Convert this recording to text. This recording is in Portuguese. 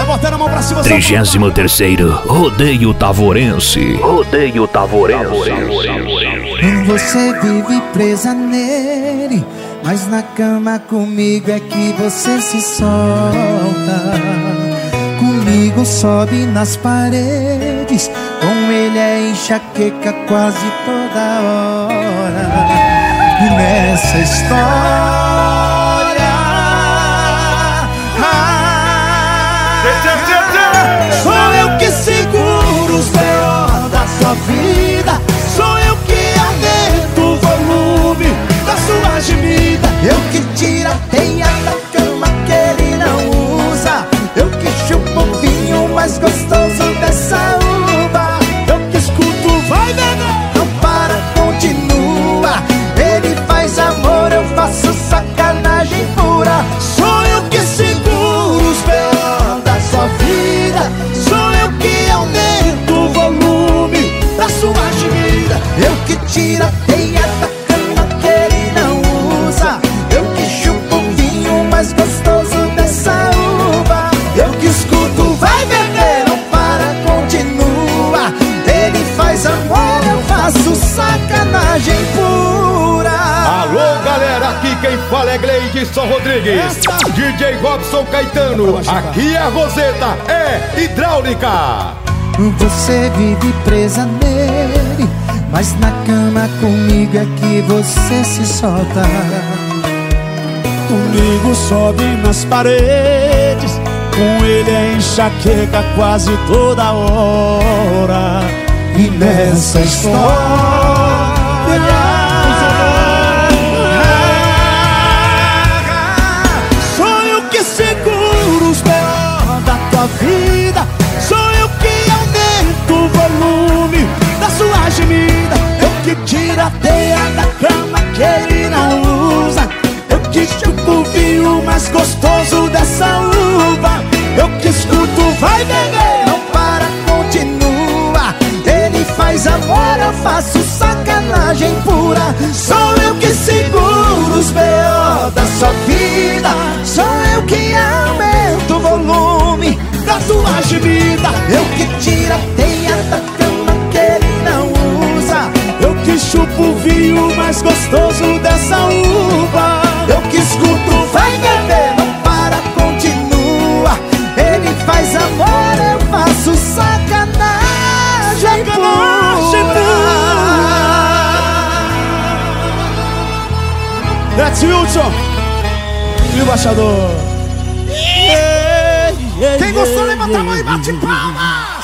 botando a mão pra cima. 33º Rodeio Tavorense. Rodeio Tavorense. Você vive presa nele, mas na cama comigo é que você se solta. Comigo sobe nas paredes, com ele é enxaqueca quase toda hora. E nessa história sou eu que seguro os B.O. da sua vida. Sou eu que aumento o volume da sua gemida. Eu que tiro a teia da cama que ele não usa. Eu que chupo o vinho mais gostoso dessa uva. Eu que escuto, vai beber, não para, continua. Ele faz amor, eu faço sacanagem pura. Sou eu que seguro os B.O. da sua vida. Sou eu que aumento o volume da sua gemida. Eu que tiro a teia da cama que ele não usa. Eu que chupo o vinho mais gostoso dessa uva. Eu que escuto, vai beber, não para, continua. Ele faz amor, eu faço sacanagem pura. Alô, galera, aqui quem fala é Gleidson Rodrigues. DJ Robson Caetano, aqui é a Roseta, é hidráulica. Você vive presa nele, mas na cama comigo é que você se solta. Comigo sobe nas paredes, com ele é enxaqueca quase toda hora. E nessa história sou eu que seguro os B.O. da tua vida. Sou eu que aumento o volume da sua gemida. Eu que tiro a teia da cama que ele não usa. Eu que chupo o vinho mais gostoso dessa uva. Eu que escuto, vai beber, não para, continua. Ele faz amor, eu faço sacanagem pura. Sou eu que seguro os B.O. da sua vida. Sou eu que aumento o volume da tua gemida. Eu que tiro a teia da cama que ele não usa. Eu que chupo o vinho mais gostoso dessa uva. Eu que escuto, vai beber, não para, continua. Ele faz amor, eu faço sacanagem pura. That's Wilson e o Baixador. Quem gostou, levanta a mão e bate palma.